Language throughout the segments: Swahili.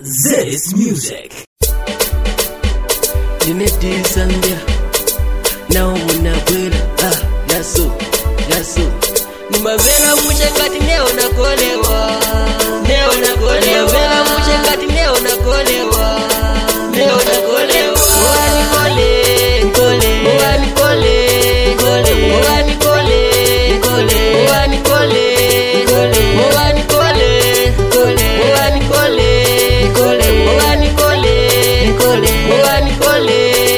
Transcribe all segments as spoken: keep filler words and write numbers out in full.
This music. Nimedisambia na unabwela ah yaso yaso ni mavela mchangati neo nakolewa neo nakolewa mavela mchangati neo nakolewa neo nakolewa wani kole kole wani kole kole wani kole kole wani kole kole wani kole kole wani kole kole wani kole kole wani kole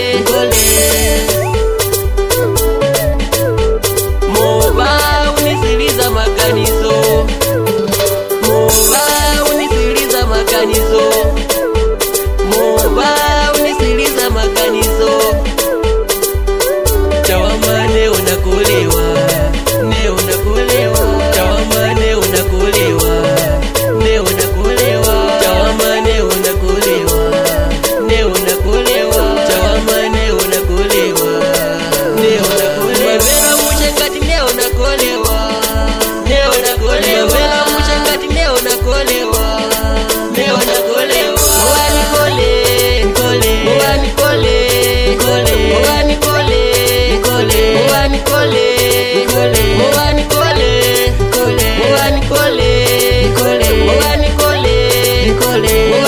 Moba unisiliza makanizo Moba unisiliza makanizo Moba unisiliza makanizo Chawama neo nakolewa Neo nakolewa Chawama neo nakolewa Neo nakolewa Chawama neo nakolewa Neo nakolewa Chawama neo nakolewa Neo nakolewa Mavela mchangati neo nakolewa Neo nakolewa Mavela mchangati neo nakolewa Neo nakolewa Wani kole kole Wani kole kole Wani kole kole Wani kole kole Wani kole kole Wani kole kole Wani kole kole